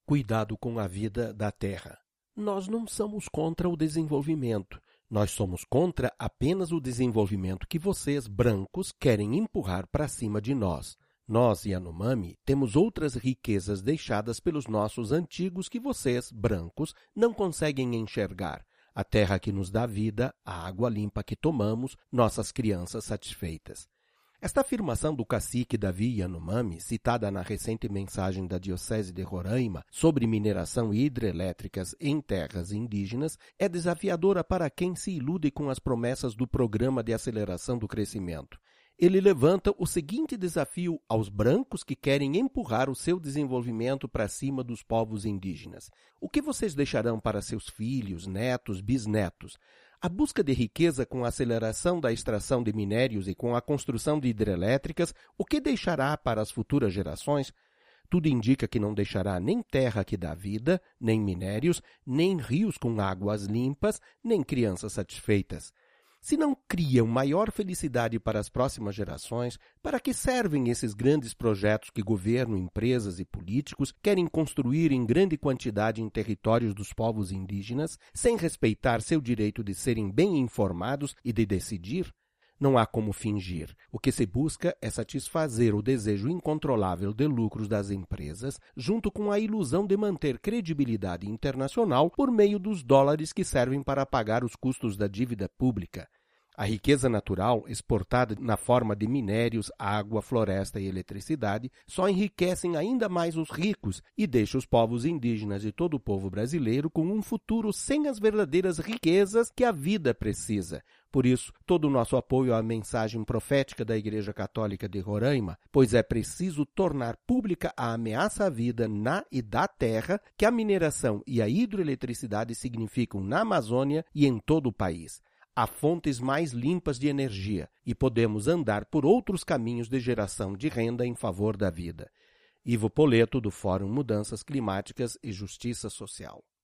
Cuidado com a vida da Terra. Nós não somos contra o desenvolvimento. Nós somos contra apenas o desenvolvimento que vocês, brancos, querem empurrar para cima de nós. Nós, Yanomami, temos outras riquezas deixadas pelos nossos antigos que vocês, brancos, não conseguem enxergar. A terra que nos dá vida, a água limpa que tomamos, nossas crianças satisfeitas. Esta afirmação do cacique Davi Yanomami, citada na recente mensagem da Diocese de Roraima sobre mineração e hidrelétricas em terras indígenas, é desafiadora para quem se ilude com as promessas do Programa de Aceleração do Crescimento. Ele levanta o seguinte desafio aos brancos que querem empurrar o seu desenvolvimento para cima dos povos indígenas. O que vocês deixarão para seus filhos, netos, bisnetos? A busca de riqueza com a aceleração da extração de minérios e com a construção de hidrelétricas, o que deixará para as futuras gerações? Tudo indica que não deixará nem terra que dá vida, nem minérios, nem rios com águas limpas, nem crianças satisfeitas. Se não criam maior felicidade para as próximas gerações, para que servem esses grandes projetos que governo, empresas e políticos querem construir em grande quantidade em territórios dos povos indígenas, sem respeitar seu direito de serem bem informados e de decidir? Não há como fingir. O que se busca é satisfazer o desejo incontrolável de lucros das empresas, junto com a ilusão de manter credibilidade internacional por meio dos dólares que servem para pagar os custos da dívida pública. A riqueza natural, exportada na forma de minérios, água, floresta e eletricidade, só enriquecem ainda mais os ricos e deixa os povos indígenas e todo o povo brasileiro com um futuro sem as verdadeiras riquezas que a vida precisa. Por isso, todo o nosso apoio à mensagem profética da Igreja Católica de Roraima, pois é preciso tornar pública a ameaça à vida na e da terra que a mineração e a hidroeletricidade significam na Amazônia e em todo o país. Há fontes mais limpas de energia e podemos andar por outros caminhos de geração de renda em favor da vida. Ivo Poleto, do Fórum Mudanças Climáticas e Justiça Social.